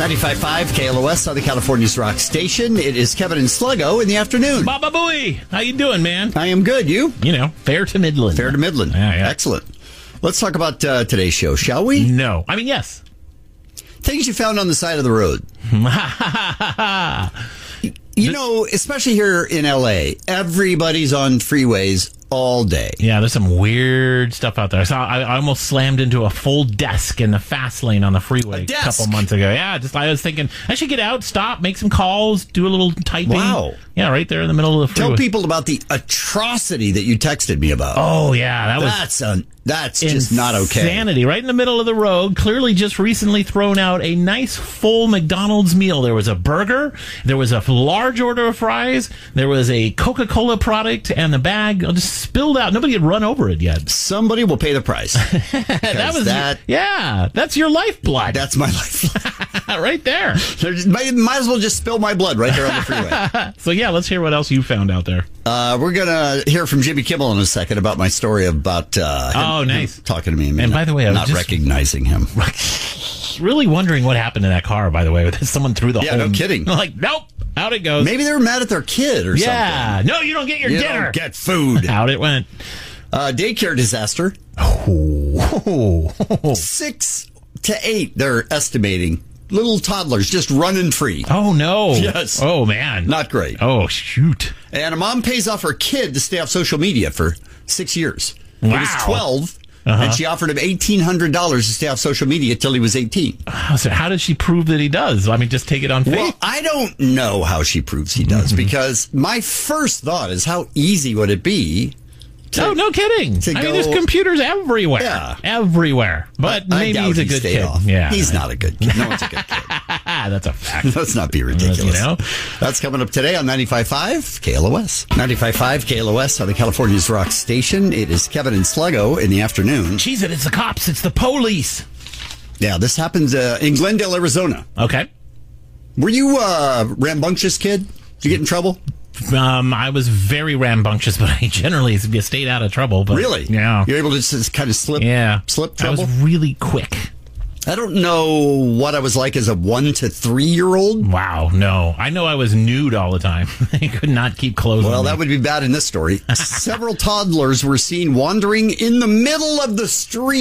95.5 KLOS, Southern California's rock station. It is Kevin and Sluggo in the afternoon. Baba Booey. How you doing, man? I am good. You? You know, fair to Midland. Fair to Midland. Yeah. Excellent. Let's talk about today's show, shall we? No. I mean, yes. Things you found on the side of the road. You know, especially here in L.A., everybody's on freeways all day. Yeah, there's some weird stuff out there. I almost slammed into a full desk in the fast lane on the freeway a couple months ago. Yeah, I was thinking, I should get out, stop, make some calls, do a little typing. Wow. Yeah, right there in the middle of the freeway. Tell people about the atrocity that you texted me about. Oh, yeah. That's just not okay. Insanity. Right in the middle of the road, clearly just recently thrown out a nice full McDonald's meal. There was a burger, there was a large order of fries, there was a Coca-Cola product, and the bag just spilled out. Nobody had run over it yet. Somebody will pay the price. That's your lifeblood. That's my lifeblood. Right there. Might as well just spill my blood right there on the freeway. So yeah, let's hear what else you found out there. We're going to hear from Jimmy Kimmel in a second about my story about him talking to me. And by the way, I was not recognizing him. Really wondering what happened to that car, by the way. Someone threw the whole... Yeah, no kidding. Like, nope, out it goes. Maybe they were mad at their kid or something. Yeah, no, you don't get your dinner. You don't get food. Out it went. Daycare disaster. 6 to 8, they're estimating. Little toddlers just running free. Oh, no. Yes. Oh, man. Not great. Oh, shoot. And a mom pays off her kid to stay off social media for 6 years. Wow. He was 12, and she offered him $1,800 to stay off social media till he was 18. So how does she prove that he does? I mean, just take it on faith? Well, I don't know how she proves he does, because my first thought is how easy would it be? No kidding. I mean, there's computers everywhere. Yeah. Everywhere. But maybe he's a good kid. Off. Yeah. He's not a good kid. No one's a good kid. That's a fact. Let's not be ridiculous. That's coming up today on 95.5 KLOS. 95.5 KLOS, Southern California's rock station. It is Kevin and Sluggo in the afternoon. Jeez, it's the cops. It's the police. Yeah, this happened in Glendale, Arizona. Okay. Were you a rambunctious kid? Did you get in trouble? I was very rambunctious, but I generally stayed out of trouble. But, really? Yeah. You're able to just kind of slip trouble? I was really quick. I don't know what I was like as a 1 to 3 year old. Wow, no. I know I was nude all the time. I could not keep clothes on. Well, that would be bad in this story. Several toddlers were seen wandering in the middle of the street.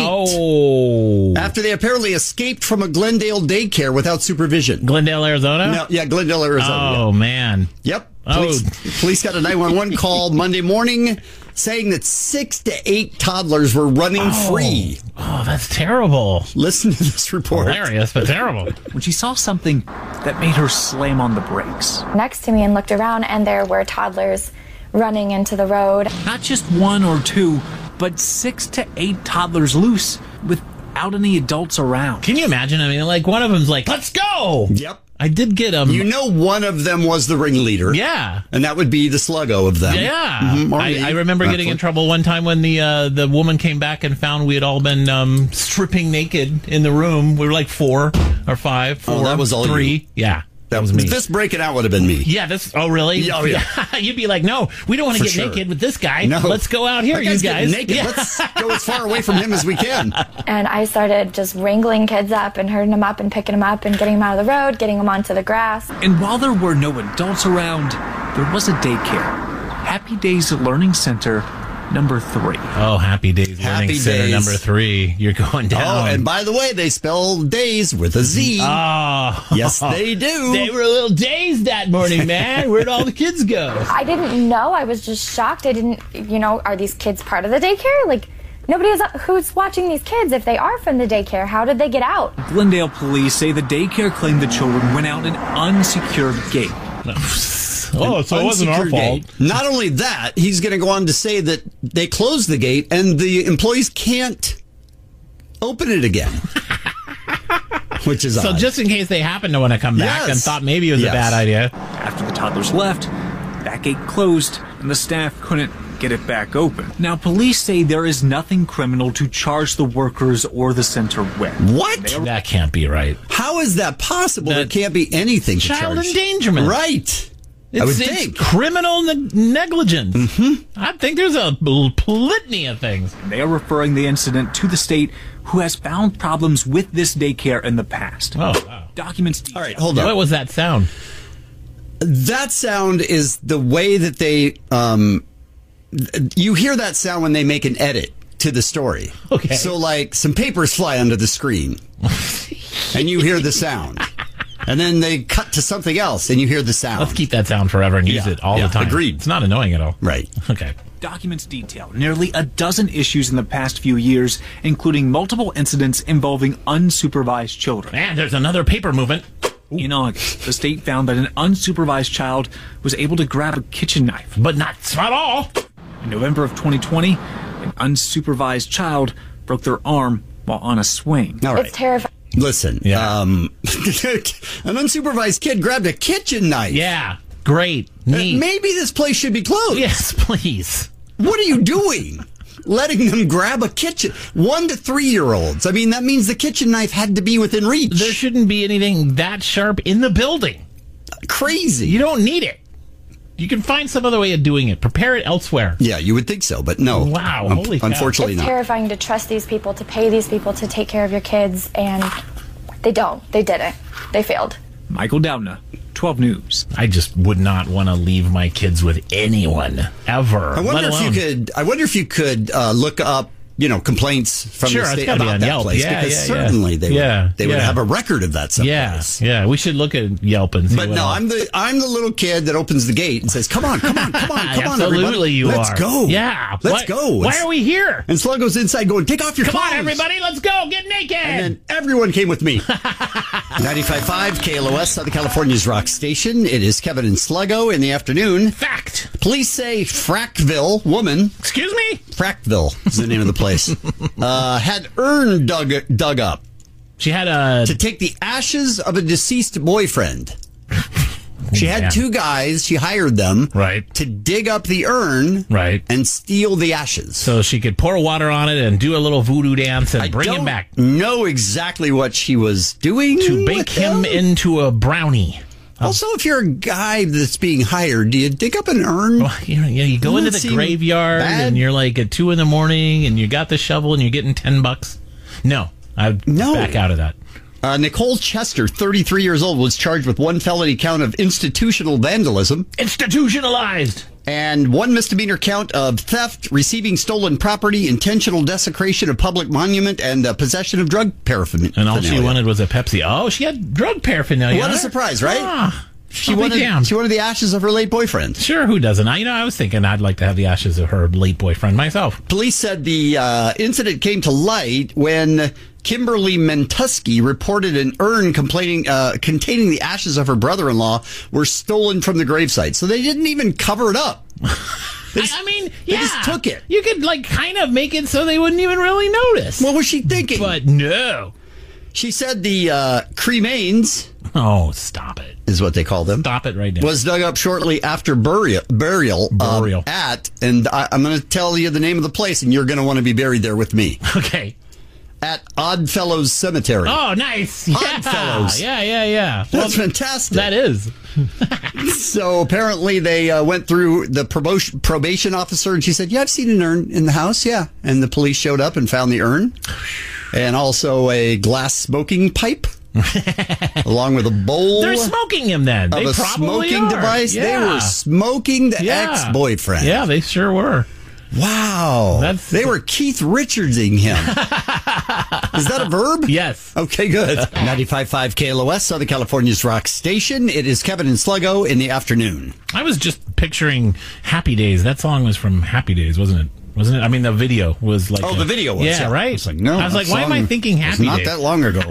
Oh. After they apparently escaped from a Glendale daycare without supervision. Glendale, Arizona? No, yeah, Glendale, Arizona. Oh, man. Yep. Police got a 911 call Monday morning saying that 6 to 8 toddlers were running free. Oh, that's terrible. Listen to this report. Hilarious, but terrible. When she saw something that made her slam on the brakes. Next to me and looked around, and there were toddlers running into the road. Not just 1 or 2, but 6 to 8 toddlers loose without any adults around. Can you imagine? I mean, like, one of them's like, let's go! Yep. I did get You know, one of them was the ringleader. Yeah. And that would be the Sluggo of them. Yeah. Mm-hmm. I remember getting in trouble one time when the woman came back and found we had all been stripping naked in the room. We were like 4 or 5. 4, that was all 3. you. Yeah. That was me. This breaking out would have been me. Yeah, oh, really? Oh, yeah. You'd be like, no, we don't want to get naked with this guy. No. Let's go out here, you guys. Naked. Yeah. Let's go as far away from him as we can. And I started just wrangling kids up and herding them up and picking them up and getting them out of the road, getting them onto the grass. And while there were no adults around, there was a daycare. Happy Days Learning Center number 3. Oh, Happy Days Learning Center number 3. You're going down. Oh, and by the way, they spell days with a Z. Oh. Yes, they do. They were a little dazed that morning, man. Where'd all the kids go? I didn't know. I was just shocked. I didn't, are these kids part of the daycare? Like, who's watching these kids if they are from the daycare? How did they get out? Glendale police say the daycare claimed the children went out an unsecured gate. Oh, so it wasn't our fault. Gate. Not only that, he's going to go on to say that they closed the gate and the employees can't open it again. Which is so odd. Just in case they happen to want to come back and thought maybe it was a bad idea. After the toddlers left, that gate closed and the staff couldn't get it back open. Now, police say there is nothing criminal to charge the workers or the center with. What? That can't be right. How is that possible? There can't be anything to charge. Child endangerment. Right. It's criminal negligence. Mm-hmm. I think there's a litany of things. They are referring the incident to the state who has found problems with this daycare in the past. Oh, wow. Documents. All right, hold on. What was that sound? That sound is the way that they, you hear that sound when they make an edit to the story. Okay. So, like, some papers fly under the screen, and you hear the sound. And then they cut to something else, and you hear the sound. Let's keep that sound forever and use it all the time. Agreed. It's not annoying at all. Right. Okay. Documents detail nearly a dozen issues in the past few years, including multiple incidents involving unsupervised children. And there's another paper movement. In August, the state found that an unsupervised child was able to grab a kitchen knife. But not all. In November of 2020, an unsupervised child broke their arm while on a swing. All right. It's terrifying. Listen, Yeah. an unsupervised kid grabbed a kitchen knife. Yeah. Great. Neat. Maybe this place should be closed. Yes, please. What are you doing? Letting them grab a kitchen. 1 to 3 year olds. I mean, that means the kitchen knife had to be within reach. There shouldn't be anything that sharp in the building. Crazy. You don't need it. You can find some other way of doing it. Prepare it elsewhere. Yeah, you would think so, but no. Wow, holy cow. Unfortunately It's not. terrifying to trust these people, to pay these people to take care of your kids, and they don't. They didn't. They failed. Michael Doudna, 12 News. I just would not want to leave my kids with anyone ever. I wonder if you could look up, complaints from Sure, the it's state gotta be about on that Yelp. place, Yeah, because yeah, certainly yeah. they would have a record of that someplace. Yeah. We should look at Yelp and see. But no, I'm the little kid that opens the gate and says, "Come on, Absolutely, everybody, you let's are. go, Yeah, let's go." Why are we here? And Sluggo's inside going, "Take off your Come clothes, on, everybody, let's go. Get naked." And then everyone came with me. 95.5 KLOS, Southern California's rock station. It is Kevin and Sluggo in the afternoon. Fact. Police say Frackville woman, Excuse me? Frackville is the name of the place, had urn dug up She had a. to take the ashes of a deceased boyfriend. She had Yeah. 2 guys. She hired them Right. to dig up the urn Right. and steal the ashes. So she could pour water on it and do a little voodoo dance and bring him don't back know exactly what she was doing to bake with him them. into a brownie. Also, if you're a guy that's being hired, do you dig up an urn? Well, you go Doesn't into it the seem graveyard bad? and you're like at 2 a.m. and you got the shovel and you're getting $10. No, I'd No. back out of that. Nicole Chester, 33 years old, was charged with 1 felony count of institutional vandalism Institutionalized. and 1 misdemeanor count of theft, receiving stolen property, intentional desecration of public monument, and possession of drug paraphernalia. And all she wanted was a Pepsi. Oh, she had drug paraphernalia. What on a her? surprise, right? Ah, She I'll be wanted damned. the ashes of her late boyfriend. Sure, who doesn't? I was thinking I'd like to have the ashes of her late boyfriend myself. Police said the incident came to light when Kimberly Mentusky reported an urn containing the ashes of her brother-in-law were stolen from the gravesite. So they didn't even cover it up. They just took it. You could kind of make it so they wouldn't even really notice. What was she thinking? But no. She said the cremains, Oh, stop it. is what they call them, Stop it right now. was dug up shortly after burial. And I'm going to tell you the name of the place, and you're going to want to be buried there with me. Okay. At Oddfellows Cemetery. Oh, nice. Yeah. Oddfellows. Yeah. That's fantastic. That is. So apparently they went through the probation officer, and she said, "Yeah, I've seen an urn in the house, yeah." And the police showed up and found the urn, and also a glass smoking pipe, along with a bowl They're smoking him then. They of a probably smoking are. device. Yeah. They were smoking the Yeah. ex-boyfriend. Yeah, they sure were. Wow. They were Keith Richardsing him. Is that a verb? Yes. Okay, good. 95.5 KLOS, Southern California's rock station. It is Kevin and Sluggo in the afternoon. I was just picturing Happy Days. That song was from Happy Days, wasn't it? Wasn't it? I mean, the video was like... Oh, the video was. Yeah, right? I was like, no. I was like, why am I thinking Happy Not Days? that long ago.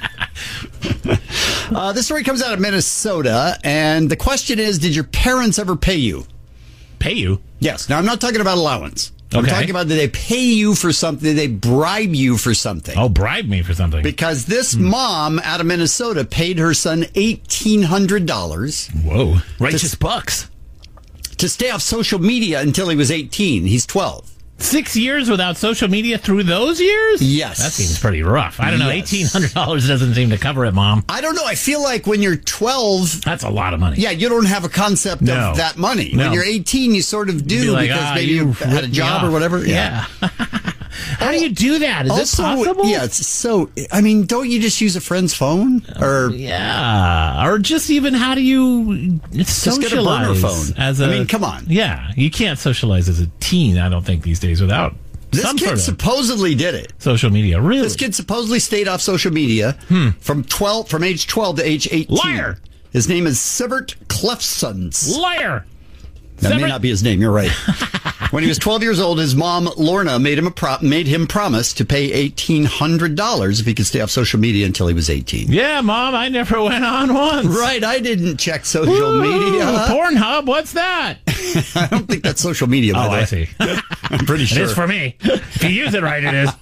This story comes out of Minnesota, and the question is, did your parents ever pay you? Pay you? Yes. Now, I'm not talking about allowance. I'm Okay. talking about, did they pay you for something? Did they bribe you for something? Oh, bribe me for something. Because this mom out of Minnesota paid her son $1,800 Whoa. Righteous bucks. to stay off social media until he was 18. He's 12. 6 years without social media through those years? Yes. That seems pretty rough. I don't know. Yes. $1,800 doesn't seem to cover it, Mom. I don't know. I feel like when you're 12, That's a lot of money. yeah, you don't have a concept No. of that money. No. When you're 18, you sort of You'd do be like, because maybe you ripped had a me job off. or whatever. Yeah. How do you do that? Is it possible? Yeah, it's so. I mean, don't you just use a friend's phone? Or yeah, or just even how do you socialize? Just get a burner phone. I mean, come on. Yeah, you can't socialize as a teen. I don't think these days without. This kid supposedly did it. Social media, really? This kid supposedly stayed off social media from age 12 to age 18. Liar! His name is Sivert Clefsons. Liar! That may not be his name. You're right. When he was 12 years old, his mom Lorna made him promise to pay $1,800 if he could stay off social media until he was 18. Yeah, Mom, I never went on once. Right, I didn't check social media. Pornhub, what's that? I don't think that's social media. By the way. I see. I'm pretty sure it is for me. If you use it right, it is.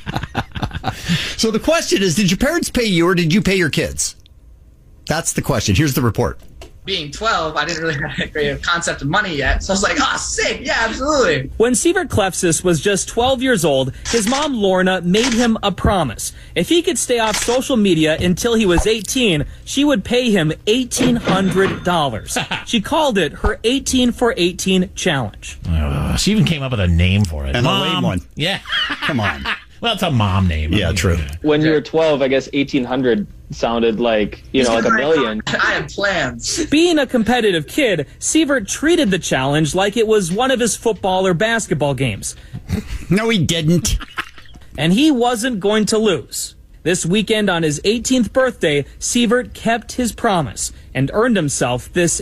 So the question is, did your parents pay you or did you pay your kids? That's the question. Here's the report. Being 12, I didn't really have a great concept of money yet. So I was like, oh, sick. Yeah, absolutely. When Sivert Clefsis was just 12 years old, his mom, Lorna, made him a promise. If he could stay off social media until he was 18, she would pay him $1,800. She called it her 18 for 18 challenge. She even came up with a name for it. And a lame one. Yeah. Come on. Well, it's a mom name. Yeah, true. When you were 12, I guess 1,800 sounded like, like a million. I have plans. Being a competitive kid, Sivert treated the challenge like it was one of his football or basketball games. No, he didn't. And he wasn't going to lose. This weekend on his 18th birthday, Sivert kept his promise and earned himself this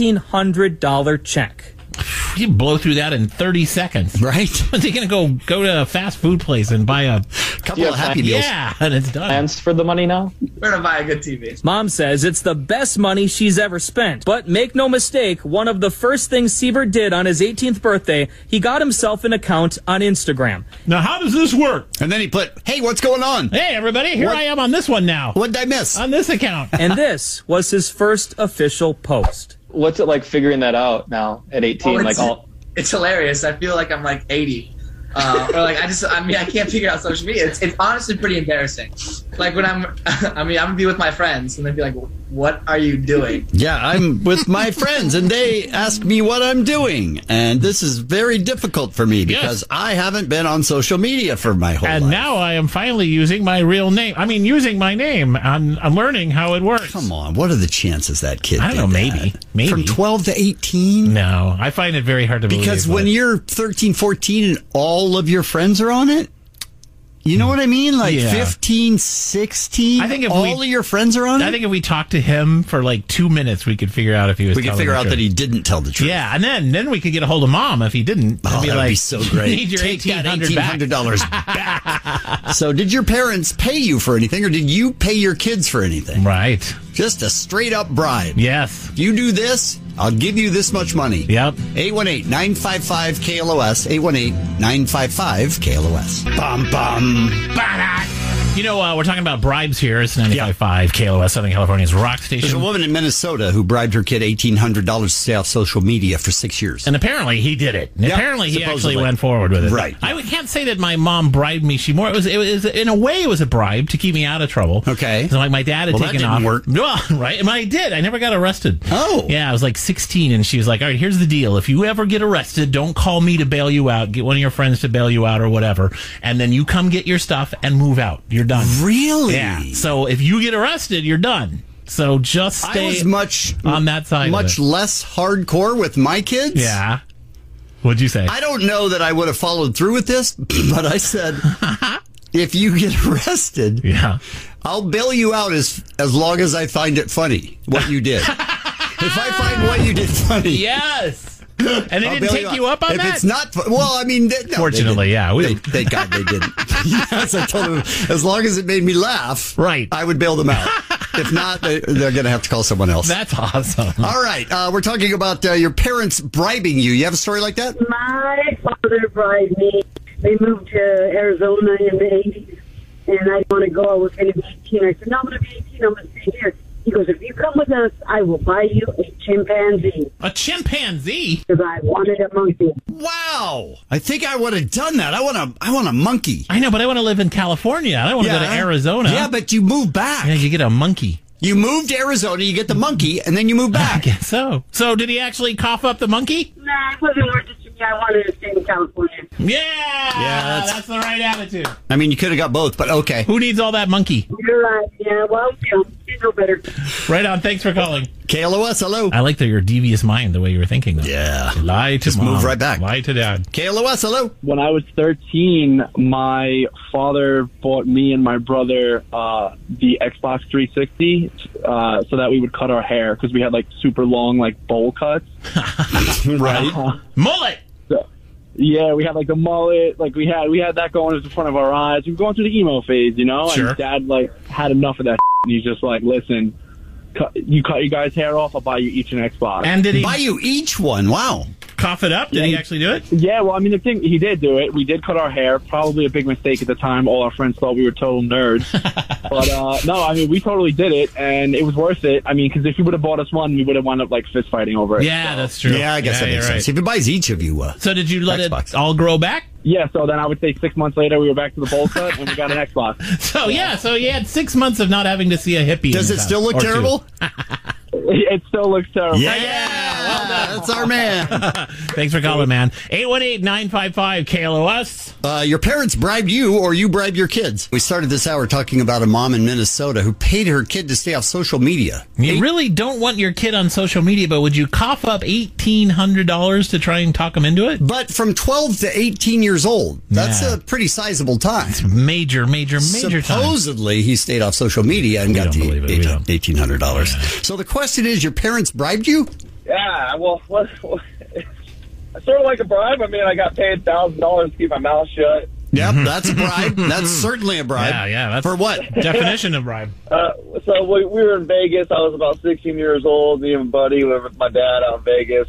$1,800 check. You blow through that in 30 seconds. Right? Is he going to go to a fast food place and buy a couple of Happy Meals? Yeah, and it's done. Plans for the money now? We're going to buy a good TV. Mom says it's the best money she's ever spent. But make no mistake, one of the first things Sivert did on his 18th birthday, he got himself an account on Instagram. Now, how does this work? And then he put, hey, what's going on? Hey, everybody, here I am on this one now. What did I miss? On this account. And this was his first official post. What's it like figuring that out now at 18? It's hilarious. I feel like I'm like 80. Or like I can't figure out social media. It's honestly pretty embarrassing. Like when I'm gonna be with my friends and they'd be like, "What are you doing?" Yeah, I'm with my friends and they ask me what I'm doing, and this is very difficult for me because I haven't been on social media for my whole life. And now I am finally using my real name. I mean, using my name. I'm learning how it works. Come on, what are the chances that kid? I don't know. Maybe from 12 to 18. No, I find it very hard to believe. Because when you're 13, 14, and all of your friends are on it, you know what I mean? Like 15, 16, I think if all of your friends are on it? I think if we talked to him for like 2 minutes, we could figure out if he was telling the truth. We could figure out that he didn't tell the truth. Yeah, and then we could get a hold of Mom if he didn't. Oh, that would be so great. You need your Take that $1,800 back. So did your parents pay you for anything, or did you pay your kids for anything? Right. Just a straight up bribe. Yes. If you do this, I'll give you this much money. Yep. 818-955-KLOS. 818-955-KLOS. Bum, bum. You know, we're talking about bribes here. It's 95.5 KLOS, Southern California's rock station. There's a woman in Minnesota who bribed her kid $1,800 to stay off social media for 6 years. And apparently he did it. Yep, apparently he actually went forward with it. Right. I can't say that my mom bribed me. It was in a way, it was a bribe to keep me out of trouble. Okay. So like my dad had taken off. Work. Well, right. And I did. I never got arrested. Oh. Yeah, I was like 16, and she was like, all right, here's the deal. If you ever get arrested, don't call me to bail you out. Get one of your friends to bail you out or whatever. And then you come get your stuff and move out. You're done. Really? Yeah. So if you get arrested, you're done. So just stay on that side. Much less hardcore with my kids. Yeah. What'd you say? I don't know that I would have followed through with this, but I said, if you get arrested, I'll bail you out as long as I find it funny what you did. If I find what you did funny, yes. And they didn't take you up on that? If it's not, well, I mean, fortunately, thank God they didn't. Yes, I told them as long as it made me laugh, right, I would bail them out. If not, they're going to have to call someone else. That's awesome. All right, we're talking about your parents bribing you. You have a story like that? My father bribed me. They moved to Arizona in the 80s, and I didn't want to go. I was going to be 18. I said, no, I'm going to be 18. I'm going to stay here. He goes, if you come with us, I will buy you a chimpanzee. A chimpanzee? Because I wanted a monkey. Wow. I think I would have done that. I want a monkey. I know, but I want to live in California. I don't want to go to Arizona. Yeah, but you move back. Yeah, you get a monkey. You move to Arizona, you get the monkey, and then you move back. I guess so. So did he actually cough up the monkey? Nah, it wasn't worth it to me. I wanted to stay in California. Yeah, that's the right attitude. I mean, you could have got both, but okay. Who needs all that monkey? You're right. Yeah, well, you know better. Right on. Thanks for calling. KLOS, hello. I like that your devious mind, the way you were thinking. Though. Yeah. Lie to Just mom. move right back. Lie to dad. KLOS, hello. When I was 13, my father bought me and my brother the Xbox 360 so that we would cut our hair because we had like super long like bowl cuts. Right. Mullet. So, yeah, we had like the mullet, like we had that going in front of our eyes. We were going through the emo phase, you know. Sure. And Dad like had enough of that, and he's just like, "Listen, you cut your guys' hair off, I'll buy you each an Xbox." And did he Buy you each one? Wow. cough it up? Did he actually do it? Yeah, well, I mean, the thing, he did do it. We did cut our hair. Probably a big mistake at the time. All our friends thought we were total nerds. But, no, I mean, we totally did it, and it was worth it. I mean, because if he would have bought us one, we would have wound up, like, fist fighting over it. Yeah, that's true. Yeah, I guess that makes sense. If it buys each of you So did you let Xbox. it all grow back? Yeah, so then I would say 6 months later, we were back to the bowl cut, and we got an Xbox. So you had 6 months of not having to see a hippie. Does in it his still house, look or terrible? It still looks terrible. Yeah, that's our man. Thanks for calling, man. 818-955-KLOS. Your parents bribed you or you bribed your kids. We started this hour talking about a mom in Minnesota who paid her kid to stay off social media. You really don't want your kid on social media, but would you cough up $1,800 to try and talk them into it? But from 12 to 18 years old, that's a pretty sizable time. It's major time. Supposedly, he stayed off social media and got the $1,800. Yeah. So the question is, your parents bribed you? Yeah, well, I sort of like a bribe. I mean, I got paid $1,000 to keep my mouth shut. Yep, that's a bribe. That's certainly a bribe. Yeah, that's for what? Definition of bribe. So we were in Vegas. I was about 16 years old. Me and my buddy were with my dad out in Vegas.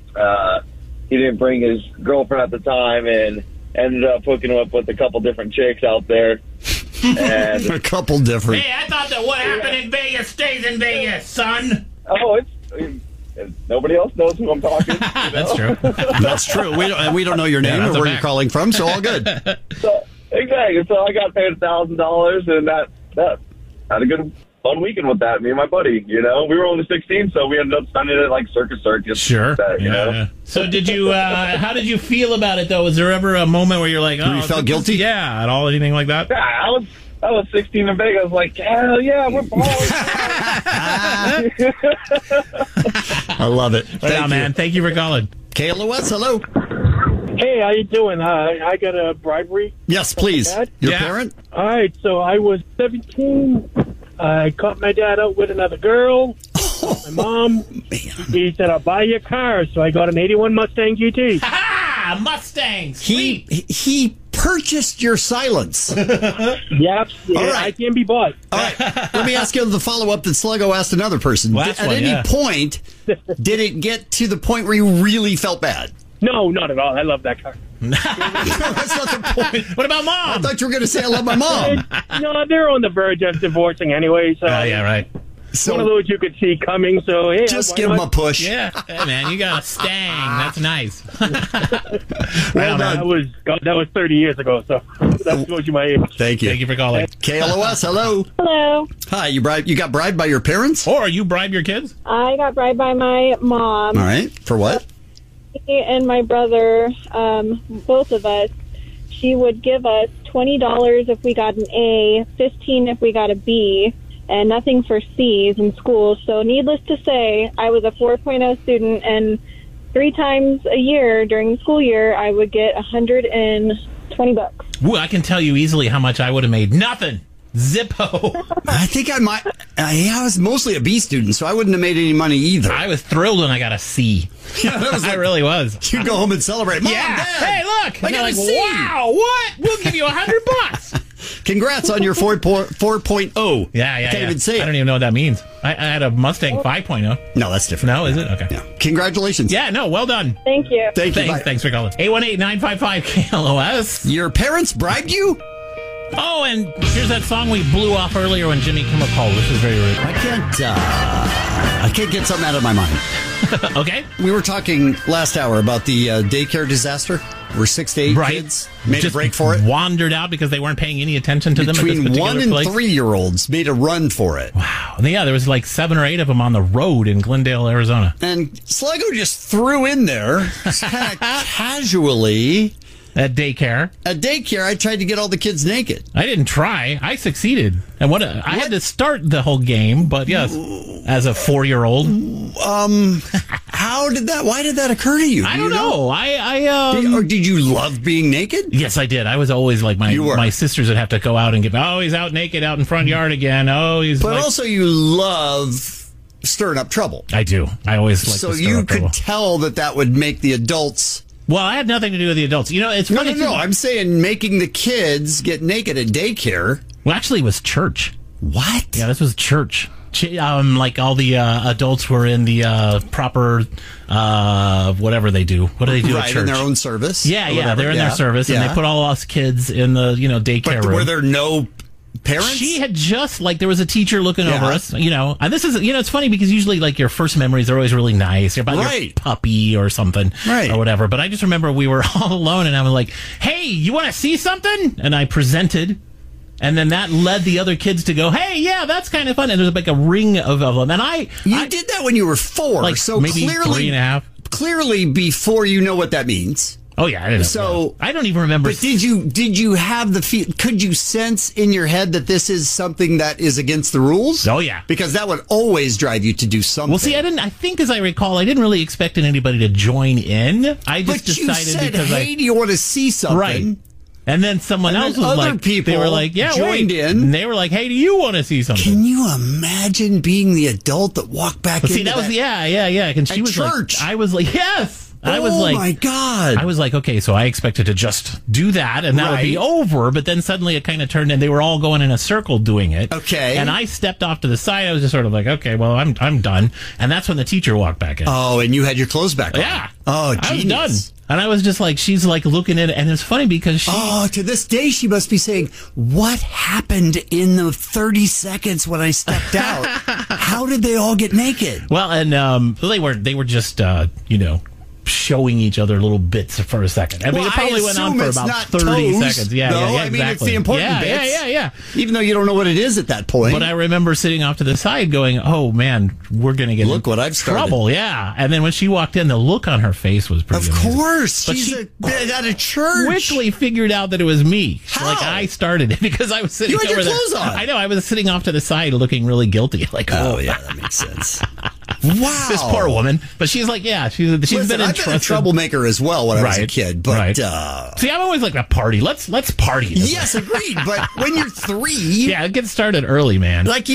He didn't bring his girlfriend at the time and ended up hooking up with a couple different chicks out there. And a couple different. Hey, I thought that what happened in Vegas stays in Vegas, son. Oh, nobody else knows who I'm talking to. That's true. That's true. We don't know your name or where you're calling from, so all good. Exactly. So I got paid $1,000, and that had a good fun weekend with that. Me and my buddy. You know, we were only 16, so we ended up spending it at like Circus. Sure. You know? So did you? How did you feel about it though? Was there ever a moment where you're like, you felt guilty? Yeah, at all? Anything like that? Yeah, I was 16 in Vegas. I was like, hell yeah, we're balling. I love it. Thank you, man. Thank you for calling. KLOS, hello. Hey, how you doing? I got a bribery. Yes, please. Your parent? All right, so I was 17. I caught my dad out with another girl. My mom. He said, I'll buy you a car. So I got an 81 Mustang GT. Ha! Mustangs. He purchased your silence. Yep. All right. I can be bought. All right. Let me ask you the follow-up that Sluggo asked another person. At any point, did it get to the point where you really felt bad? No, not at all. I love that car. That's not the point. What about mom? I thought you were going to say I love my mom. No, they're on the verge of divorcing anyway. So yeah, right. So, one of those you could see coming. So hey, just give them a push. Yeah, hey, man, you got a Stang. That's nice. Well, that was 30 years ago. So that shows you my age. Thank you. Thank you for calling. KLOS, hello. Hello. Hi, you got bribed by your parents? Or you bribed your kids? I got bribed by my mom. All right. For what? Me and my brother, both of us, she would give us $20 if we got an A, $15 if we got a B, and nothing for C's in school. So needless to say, I was a 4.0 student, and 3 times a year during the school year, I would get $120. Ooh, I can tell you easily how much I would have made. Nothing. Zippo. I think I might. I was mostly a B student, so I wouldn't have made any money either. I was thrilled when I got a C. Yeah, that was I really was. You go home and celebrate. Mom, yeah. Dad, hey, look. I got like, a C. Wow, what? We'll give you $100. Congrats on your 4.0. Yeah. Can't even say it. I don't even know what that means. I had a Mustang 5.0. No, that's different. No, is it? Okay. Yeah. Congratulations. Yeah, no, well done. Thank you. Thank you. Thanks for calling. 818-955-KLOS. Your parents bribed you? Oh, and here's that song we blew off earlier when Jimmy Kimmel called. This is very rude. I can't. I can't get something out of my mind. Okay. We were talking last hour about the daycare disaster where 6 to 8 kids made just a break for it. Wandered out because they weren't paying any attention to them at this Between particular 1 and place. 3-year-olds made a run for it. Wow. And there was like 7 or 8 of them on the road in Glendale, Arizona. And Sligo just threw in there kind of casually. At daycare. At daycare, I tried to get all the kids naked. I didn't try. I succeeded. And I had to start the whole game, but yes, as a 4-year-old. Why did that occur to you? I don't know. Or did you love being naked? Yes, I did. I was always like my sisters would have to go out and he's out naked out in front yard again. Oh, he's But also you love stirring up trouble. I do. I always like so to stir you up could trouble. tell that would make the adults. Well, I had nothing to do with the adults. You know, it's funny. No. I'm saying making the kids get naked at daycare. Well, actually, it was church. What? Yeah, this was church. Like all the adults were in the proper whatever they do. What do they do at church? In their own service. Yeah, they're in their service, and they put all us kids in the daycare room. Were there no parents? She had just there was a teacher looking over us, and this is, it's funny because usually your first memories are always really nice. You're about your puppy or something or whatever. But I just remember we were all alone and I was like, hey, you want to see something? And I presented. And then that led the other kids to go, hey, yeah, that's kind of fun. And there's like a ring of them. And You did that when you were 4. So maybe clearly, 3.5. Clearly before you know what that means. Oh, yeah. I didn't know. So I don't even remember. But did you have could you sense in your head that this is something that is against the rules? Oh, yeah. Because that would always drive you to do something. Well, see, I think as I recall, I didn't really expect anybody to join in. I just decided you said, because hey, do you want to see something? Right. And then someone else was other like, people they were like, yeah, joined in. And they were like, hey, do you want to see something? Can you imagine being the adult that walked back into that? Was yeah. And she was church. I was like, yes. I was like, oh my God. I was like, okay, so I expected to just do that and that would be over. But then suddenly it kind of turned and they were all going in a circle doing it. Okay. And I stepped off to the side. I was just sort of like, okay, well, I'm done. And that's when the teacher walked back in. Oh, and you had your clothes back on. Yeah. Oh, genius. I was done. And I was just like, she's like looking at it. And it's funny because to this day, she must be saying, what happened in the 30 seconds when I stepped out? How did they all get naked? Well, and they were just, showing each other little bits for a second. I mean, it probably went on for about 30 seconds. Yeah, exactly. I mean, it's the important bits. Yeah. Even though you don't know what it is at that point. But I remember sitting off to the side going, oh, man, we're going to get in trouble. Yeah. And then when she walked in, the look on her face was pretty amazing. Of course. But she's at a church. Quickly figured out that it was me. How? Like, I started it because I was sitting over there. You had your clothes on. I know. I was sitting off to the side looking really guilty. Like, oh, yeah, that makes sense. Wow. This poor woman. But she's like, yeah, she's been I've been a troublemaker as well when I was a kid. But see, I'm always like a party. Let's party. Yes, agreed. But when you're 3, yeah, it gets started early, man. Like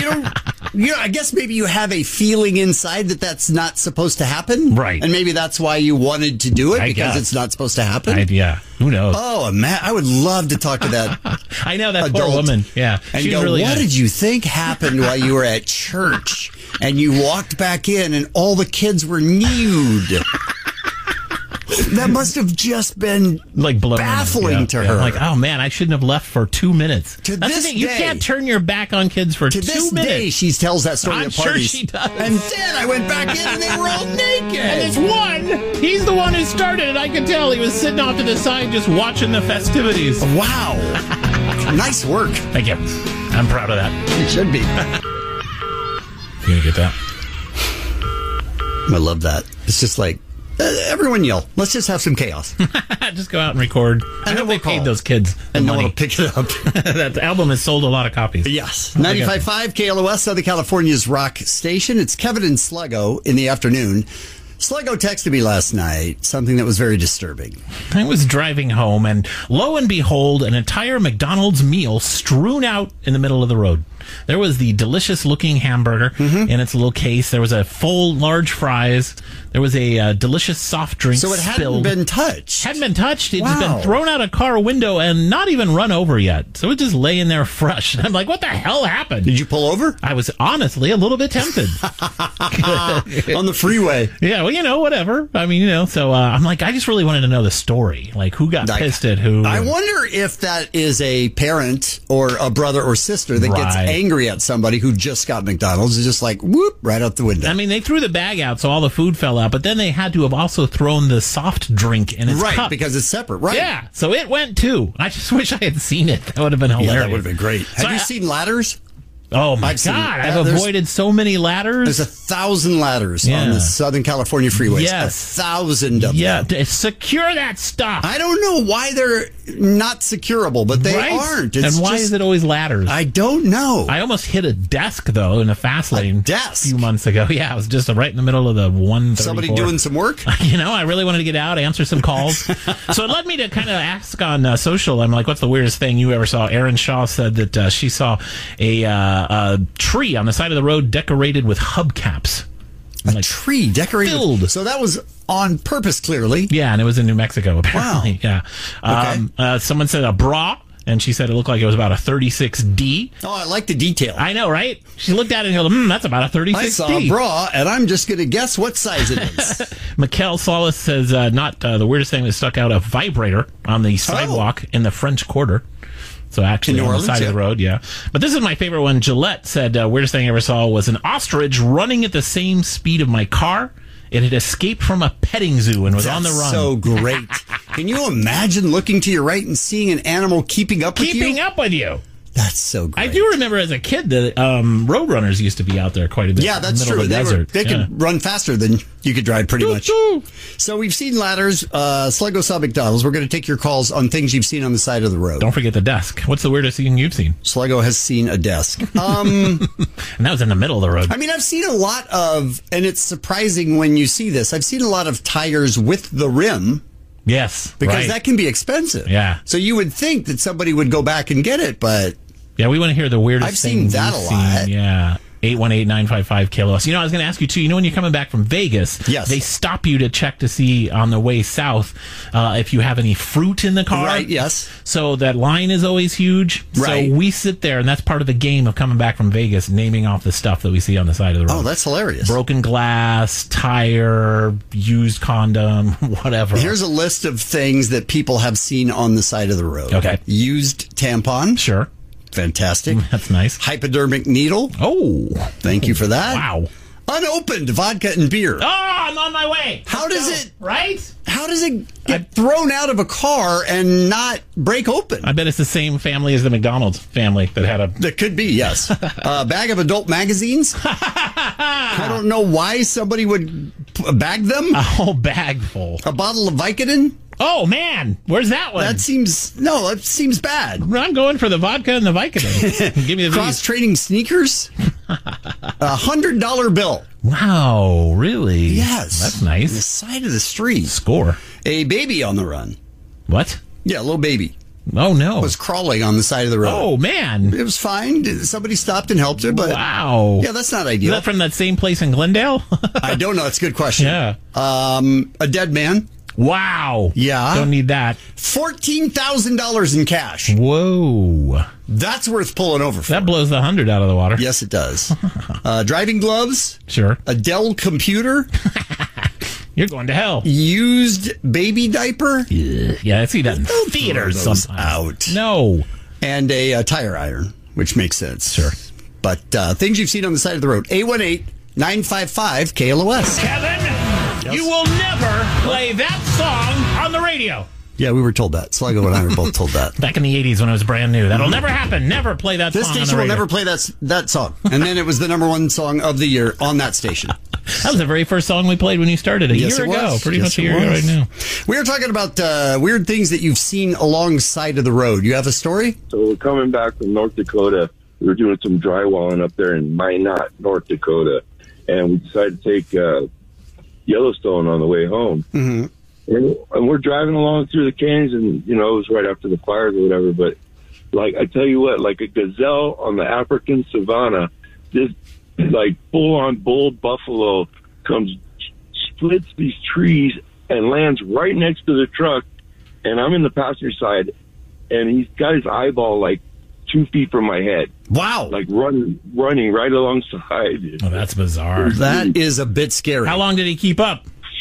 I guess maybe you have a feeling inside that that's not supposed to happen, right? And maybe that's why you wanted to do it because it's not supposed to happen. Yeah, who knows? Oh, man, I would love to talk to that. I know that adult poor woman. Yeah, and go, really what did you think happened while you were at church and you walked back in and all the kids were nude? That must have just been like baffling to her. Like, oh man, I shouldn't have left for 2 minutes. That's the thing. You can't turn your back on kids for 2 minutes. To this day, she tells that story I'm at parties. sure she does. And then I went back in and they were all naked. And this one, he's the one who started it. I could tell he was sitting off to the side just watching the festivities. Wow. Nice work. Thank you. I'm proud of that. You should be. You gonna get that? I love that. It's just like, everyone yell. Let's just have some chaos. Just go out and record. I hope they paid those kids and no one will pick it up. That album has sold a lot of copies. Yes. 95.5 KLOS, Southern California's rock station. It's Kevin and Sligo in the afternoon. Sligo texted me last night something that was very disturbing. I was driving home, and lo and behold, an entire McDonald's meal strewn out in the middle of the road. There was the delicious-looking hamburger in its little case. There was a full, large fries. There was a delicious soft drink So it hadn't been touched? Hadn't been touched. It's been thrown out a car window and not even run over yet. So it's just laying there fresh. And I'm like, what the hell happened? Did you pull over? I was honestly a little bit tempted. On the freeway. Yeah, well, whatever. I mean, so I'm like, I just really wanted to know the story. Like, who got pissed at who? I wonder if that is a parent or a brother or sister that gets angry at somebody who just got McDonald's. It's just like, whoop, right out the window. I mean, they threw the bag out, so all the food fell out, but then they had to have also thrown the soft drink in its cup. Right, because it's separate, right? Yeah, so it went too. I just wish I had seen it. That would have been hilarious. Yeah, that would have been great. Have you seen ladders? Oh, my God. I've avoided so many ladders. There's 1,000 ladders on the Southern California freeways. Yes. 1,000 of them. Yeah, secure that stuff. I don't know why they're not securable, but they aren't. And why is it always ladders? I don't know. I almost hit a desk, though, in a fast lane a few months ago. Yeah, I was just right in the middle of the 134. Somebody doing some work? I really wanted to get out, answer some calls. So it led me to kind of ask on social. I'm like, what's the weirdest thing you ever saw? Erin Shaw said that she saw a tree on the side of the road decorated with hubcaps. A tree decorated? Filled. So that was on purpose, clearly. Yeah, and it was in New Mexico, apparently. Wow. Yeah. Okay. Someone said a bra, and she said it looked like it was about a 36D. Oh, I like the detail. I know, right? She looked at it and goes, that's about a 36D. I saw a bra, and I'm just going to guess what size it is. Mikkel Solis says, not the weirdest thing that stuck out, a vibrator on the sidewalk in the French Quarter. So actually on the side of the road, yeah. But this is my favorite one. Gillette said, weirdest thing I ever saw was an ostrich running at the same speed of my car. It had escaped from a petting zoo and was on the run. So great. Can you imagine looking to your right and seeing an animal keeping up with you? Keeping up with you. That's so great. I do remember as a kid that roadrunners used to be out there quite a bit. Yeah, that's true. They could run faster than you could drive pretty much. So we've seen ladders. Sluggo saw McDonald's. We're going to take your calls on things you've seen on the side of the road. Don't forget the desk. What's the weirdest thing you've seen? Sluggo has seen a desk. And that was in the middle of the road. I mean, I've seen a lot of, and it's surprising when you see this, I've seen a lot of tires with the rim. Yes. Because that can be expensive. Yeah. So you would think that somebody would go back and get it, but... Yeah, we want to hear the weirdest things I've seen that a lot. Yeah. 818-955-KLOS. I was going to ask you, too, when you're coming back from Vegas, they stop you to check to see on the way south if you have any fruit in the car. Right, yes. So that line is always huge. Right. So we sit there, and that's part of the game of coming back from Vegas, naming off the stuff that we see on the side of the road. Oh, that's hilarious. Broken glass, tire, used condom, whatever. Here's a list of things that people have seen on the side of the road. Okay. Used tampon. Sure. Fantastic. That's nice. Hypodermic needle. Oh. Thank you for that. Wow. Unopened vodka and beer. Oh, I'm on my way. How does it get thrown out of a car and not break open? I bet it's the same family as the McDonald's family that had a... That could be, yes. A bag of adult magazines. I don't know why somebody would bag them. A whole bag full. A bottle of Vicodin. Oh, man. Where's that one? That seems bad. I'm going for the vodka and the Vicodin. Give me the cross-training sneakers. $100 bill. Wow, really? Yes. That's nice. On the side of the street. Score. A baby on the run. What? Yeah, a little baby. Oh, no. Was crawling on the side of the road. Oh, man. It was fine. Somebody stopped and helped her, but... Wow. Yeah, that's not ideal. Is that from that same place in Glendale? I don't know. It's a good question. Yeah. A dead man. Wow. Yeah. Don't need that. $14,000 in cash. Whoa. That's worth pulling over for. That blows the 100 out of the water. Yes, it does. Driving gloves. Sure. A Dell computer. You're going to hell. Used baby diaper. Yeah, I see that in theaters sometimes. Out. No. And a tire iron, which makes sense. Sure. But things you've seen on the side of the road. 818-955-KLOS. Kevin, you will never play that song on the radio. Yeah, we were told that. Sluggo and I were both told that. Back in the 80s when it was brand new. That'll never happen. Never play that this song on the station will radio. never play that song. And then it was the number one song of the year on that station. That was the very first song we played when you started a year ago. Pretty much a year ago right now. We are talking about weird things that you've seen alongside of the road. You have a story? So we're coming back from North Dakota. We were doing some drywalling up there in Minot, North Dakota. And we decided to take Yellowstone on the way home. Mm-hmm. And we're driving along through the canyons, and, it was right after the fires or whatever. But, I tell you what, like a gazelle on the African savanna, this, full-on bull buffalo comes, splits these trees, and lands right next to the truck. And I'm in the passenger side, and he's got his eyeball, 2 feet from my head. Wow. Running right alongside. Oh, that's bizarre. That is a bit scary. How long did he keep up?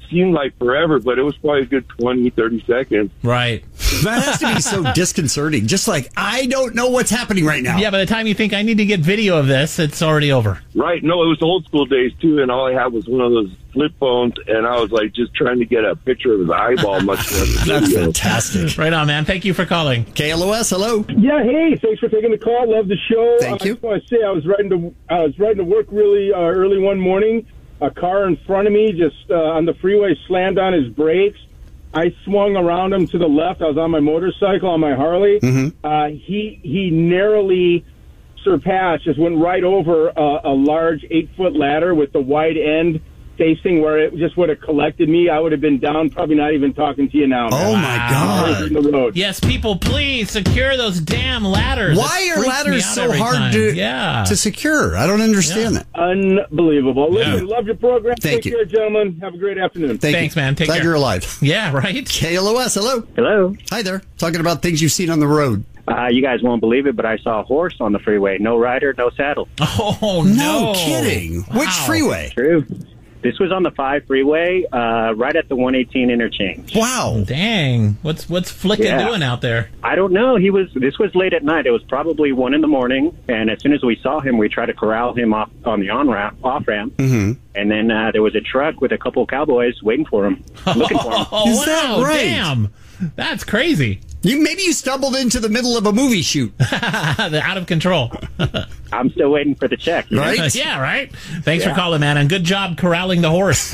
seemed like forever, but it was probably a good 20, 30 seconds. Right. That has to be so disconcerting. Just like, I don't know what's happening right now. Yeah, by the time you think I need to get video of this, it's already over. Right. No, it was old school days, too, and all I had was one of those flip phones, and I was, like, just trying to get a picture of his eyeball much less. That's fantastic. Right on, man. Thank you for calling. KLOS, hello. Yeah, hey, thanks for taking the call. Love the show. Thank you. I just want to say I was riding to work really early one morning. A car in front of me just on the freeway slammed on his brakes. I swung around him to the left. I was on my motorcycle, on my Harley. Mm-hmm. He narrowly surpassed, just went right over a large 8-foot ladder with the wide end facing where it just would have collected me. I would have been down, probably not even talking to you now. Oh, my God. In the road. Yes, people, please secure those damn ladders. Why are ladders so hard to secure? I don't understand that. Unbelievable. Listen, love your program. Thank Take you. care, gentlemen. Have a great afternoon. Thanks, man. Take Glad care. you're alive. Yeah, right? KLOS, hello. Hello. Hi there. Talking about things you've seen on the road. You guys won't believe it, but I saw a horse on the freeway. No rider, no saddle. Oh, no. kidding. Wow. Which freeway? True. This was on the 5 freeway, right at the 118 interchange. Wow. Dang. What's Flicka doing out there? I don't know. This was late at night. It was probably 1 in the morning, and as soon as we saw him, we tried to corral him off on the off ramp. Mm-hmm. And then there was a truck with a couple of cowboys waiting for him, looking for him. Oh, Is that right? Damn. That's crazy. Maybe you stumbled into the middle of a movie shoot. They're out of control. I'm still waiting for the check. Right? Yeah, right? Thanks for calling, man, and good job corralling the horse.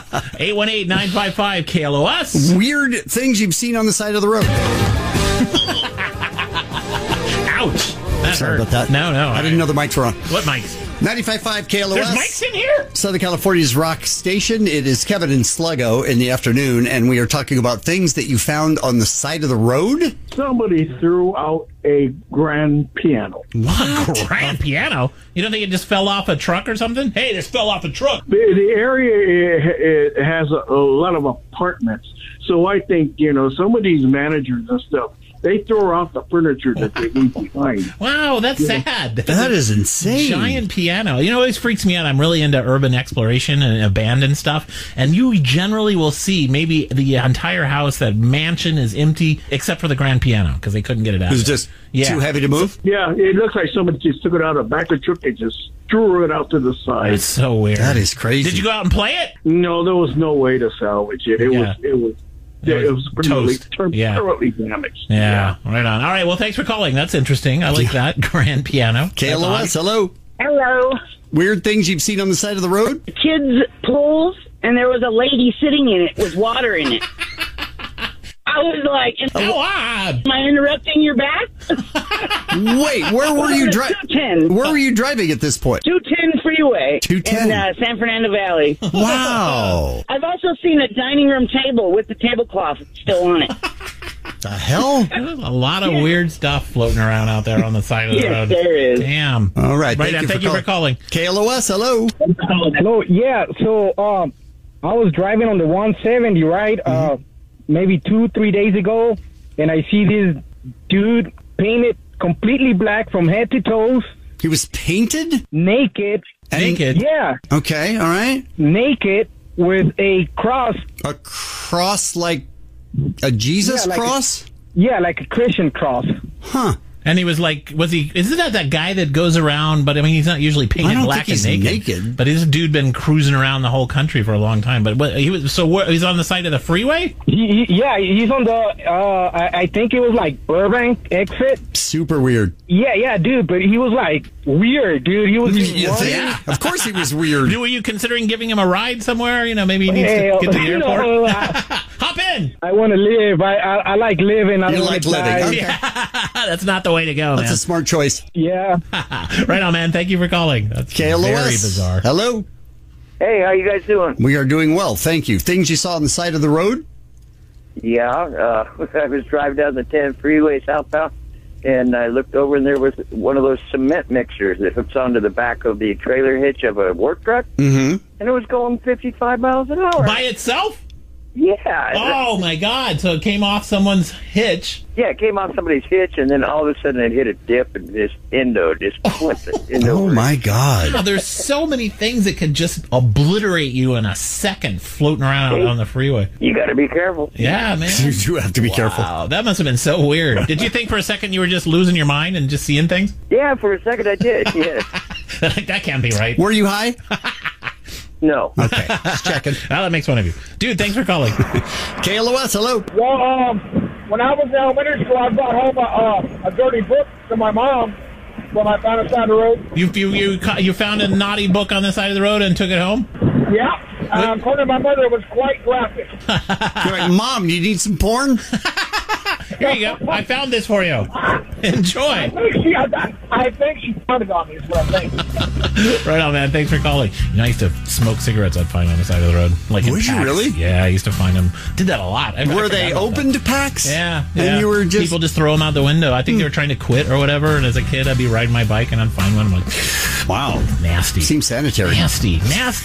818-955-KLOS. Weird things you've seen on the side of the road. Ouch. That Sorry hurt. about that. No. I didn't know the mics were on. What mics? 95.5 KLOS. There's mics in here? Southern California's rock station. It is Kevin and Sluggo in the afternoon, and we are talking about things that you found on the side of the road. Somebody threw out a grand piano. What? Grand piano? You don't think it just fell off a truck or something? Hey, this fell off a truck. The area it has a lot of apartments, so I think some of these managers and stuff, they throw out the furniture that they leave behind. Wow, that's sad. That is insane. Giant piano. It always freaks me out. I'm really into urban exploration and abandoned stuff. And you generally will see maybe the entire house, that mansion is empty, except for the grand piano, because they couldn't get it out. It was just too heavy to move? Yeah, it looks like somebody just took it out of the back of the truck and just threw it out to the side. It's so weird. That is crazy. Did you go out and play it? No, there was no way to salvage it. It was toast. permanently damaged. Yeah, right on. All right, well, thanks for calling. That's interesting. I like that. Grand piano. KLOS, hello. Hello. Weird things you've seen on the side of the road? Kids' pools, and there was a lady sitting in it with water in it. I was like, how odd. Am I interrupting your back? Wait, where were you driving? Where were you driving at this point? 210 freeway 210 in San Fernando Valley. Wow. I've also seen a dining room table with the tablecloth still on it. The hell? There's a lot of weird stuff floating around out there on the side of the road. There is. Damn. All right. Thank you for calling. KLOS, hello. Hello. Yeah. So I was driving on the 170, right? Maybe 2-3 days ago, and I see this dude painted completely black from head to toes. He was painted? Naked. Naked? Yeah. Okay, all right. Naked with a cross. A cross like a Jesus cross? Like a Christian cross. Huh. And he was like, isn't that guy that goes around, but I mean, he's not usually painted black and naked. But this dude been cruising around the whole country for a long time. But he's on the side of the freeway? He's on the, I think it was like Burbank exit. Super weird. Yeah, dude, but he was like weird, dude. He was Of course he was weird. Were you considering giving him a ride somewhere? Maybe he needs to get to the airport. Hop in. I want to live. I like living. I you don't like living. Okay. Yeah. That's not the way to go, That's man. a smart choice. Yeah. Right on, man. Thank you for calling. That's KLOS. very bizarre. Hello. Hey, how you guys doing? We are doing well, thank you. Things you saw on the side of the road? Yeah, I was driving down the 10 freeway southbound, and I looked over, and there was one of those cement mixers that hooks onto the back of the trailer hitch of a work truck, mm-hmm. and it was going 55 miles an hour. By itself? Yeah. Oh my God! So it came off someone's hitch. Yeah, it came off somebody's hitch, and then all of a sudden it hit a dip, and this endo just flipped it. Oh my God! Wow, there's so many things that could just obliterate you in a second, floating around on the freeway. You got to be careful. Yeah, man. You do have to be careful. Wow, that must have been so weird. Did you think for a second you were just losing your mind and just seeing things? Yeah, for a second I did. Yeah. That can't be right. Were you high? No. Okay, just checking. Well, that makes one of you. Dude, thanks for calling. KLOS, hello. Well, when I was in elementary school, I brought home a dirty book to my mom when I found it on the side of the road. You found a naughty book on the side of the road and took it home? Yeah. According to my mother, it was quite graphic. You're like, Mom, you need some porn? Here you go. I found this for you. Enjoy. I think she found it on me, is what I think. Right on, man. Thanks for calling. You know, I used to smoke cigarettes I'd find on the side of the road. Like in Would you packs. really? Yeah, I used to find them. Did that a lot. Were they open to packs? Yeah. And you were just... People just throw them out the window. I think they were trying to quit or whatever, and as a kid, I'd be riding my bike and I'd find one. I'm like, wow. Nasty. Seems sanitary. Nasty.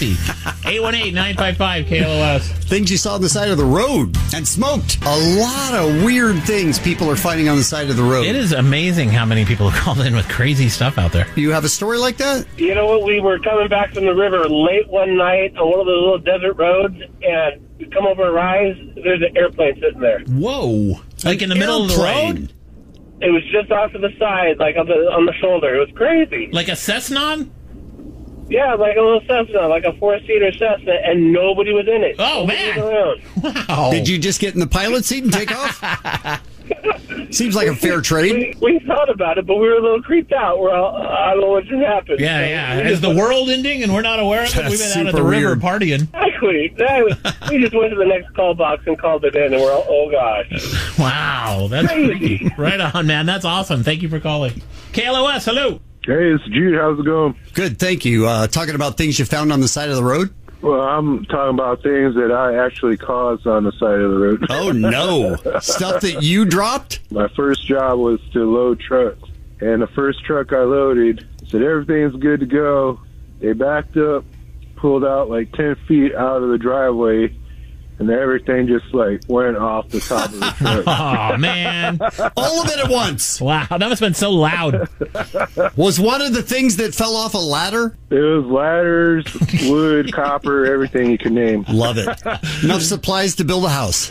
818-955-KLOS. Things you saw on the side of the road and smoked. A lot of weird things people are finding on the side of the road. It is amazing how many people have called in with crazy stuff out there. You have a story like that? You know what? We were coming back from the river late one night on one of those little desert roads, and we come over a rise. There's an airplane sitting there. Whoa! Like in the middle of the road? It was just off to the side, like on the shoulder. It was crazy. Like a Cessna? Yeah, like a little Cessna, like a 4-seater Cessna, and nobody was in it. Oh, nobody was around. Wow! Did you just get in the pilot seat and take off? Seems like a fair trade. We thought about it, but we were a little creeped out. We're all, I don't know what just happened. Yeah. Is the world ending and we're not aware of it? We've been out at the river partying. Exactly. We just went to the next call box and called it in, and we're all, oh, gosh. Wow, that's freaky. Right on, man. That's awesome. Thank you for calling. KLOS, hello. Hey, it's Jude. How's it going? Good, thank you. Talking about things you found on the side of the road? Well, I'm talking about things that I actually caused on the side of the road. Oh, no. Stuff that you dropped? My first job was to load trucks. And the first truck I loaded said everything's good to go. They backed up, pulled out like 10 feet out of the driveway, and everything just like went off the top of the truck. Oh, man. All of it at once. Wow, that must have been so loud. Was one of the things that fell off a ladder? It was ladders, wood, copper, everything you can name. Love it. Enough supplies to build a house.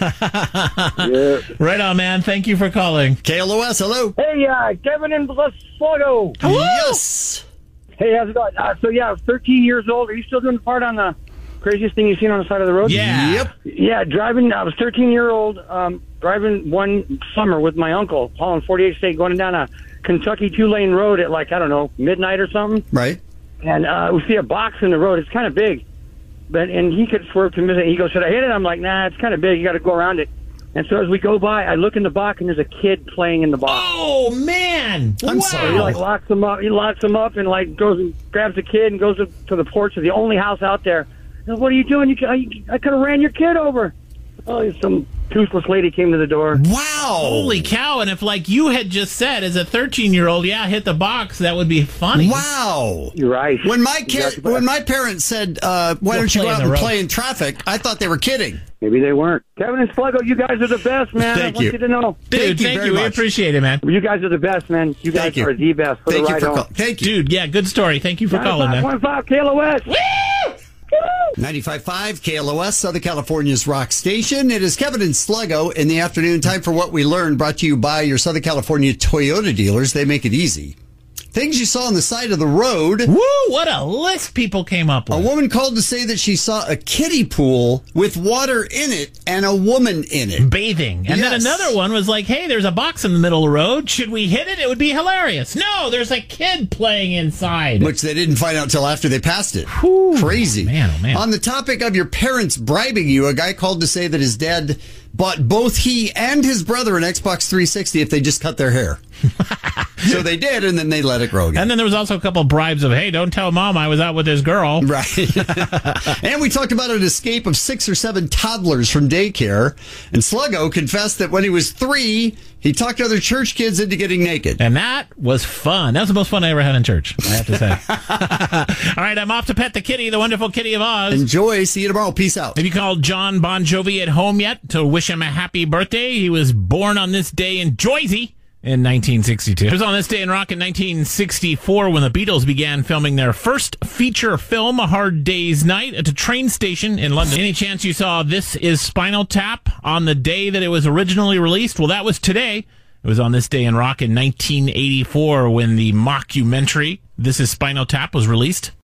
Yeah. Right on, man. Thank you for calling. KLOS, hello. Hey, Kevin in Sluggo. Hello. Yes. Hey, how's it going? I was 13 years old. Are you still doing the part on the craziest thing you've seen on the side of the road? Yeah. Yep. Yeah, driving. I was 13-year-old, driving one summer with my uncle, hauling 48 State, going down a Kentucky 2-lane road at like, I don't know, midnight or something. Right. And we see a box in the road. It's kind of big. And he could swerve to miss it. He goes, should I hit it? I'm like, nah, it's kind of big. You got to go around it. And so as we go by, I look in the box, and there's a kid playing in the box. Oh, man. I'm wow. sorry. He like locks him up. He locks him up and like goes and grabs the kid and goes to the porch of the only house out there. And, what are you doing? I could have ran your kid over. Oh, some toothless lady came to the door. Wow. Holy cow. And if, like you had just said, as a 13-year-old, hit the box, that would be funny. Wow. You're right. When my parents said, why don't you go out and play in traffic, I thought they were kidding. Maybe they weren't. Kevin and Sluggo, you guys are the best, man. Thank I want you. you to know. Dude, thank you. We appreciate it, man. You guys are the best, man. You guys Thank you. are the best. For Thank the you ride for home. calling. Thank you. Dude, yeah, good story. Thank you for calling, man. 95.5 KLOS. Woo! 95.5 KLOS, Southern California's rock station. It is Kevin and Sluggo in the afternoon. Time for What We Learned, brought to you by your Southern California Toyota dealers. They make it easy. Things you saw on the side of the road. Woo, what a list people came up with. A woman called to say that she saw a kiddie pool with water in it and a woman in it. Bathing. And then another one was like, hey, there's a box in the middle of the road. Should we hit it? It would be hilarious. No, there's a kid playing inside. Which they didn't find out till after they passed it. Whew. Crazy. Man, oh man. On the topic of your parents bribing you, a guy called to say that his dad bought both he and his brother an Xbox 360 if they just cut their hair. So they did, and then they let it grow again. And then there was also a couple of bribes of, hey, don't tell Mom I was out with this girl. Right. And we talked about an escape of 6 or 7 toddlers from daycare. And Sluggo confessed that when he was 3, he talked other church kids into getting naked. And that was fun. That was the most fun I ever had in church, I have to say. All right, I'm off to pet the kitty, the wonderful Kitty of Oz. Enjoy. See you tomorrow. Peace out. Have you called John Bon Jovi at home yet to wish him a happy birthday? He was born on this day in Jersey in 1962. It was on this day in rock in 1964 when the Beatles began filming their first feature film, A Hard Day's Night, at a train station in London. Any chance you saw This Is Spinal Tap on the day that it was originally released? Well, that was today. It was on this day in rock in 1984 when the mockumentary This Is Spinal Tap was released.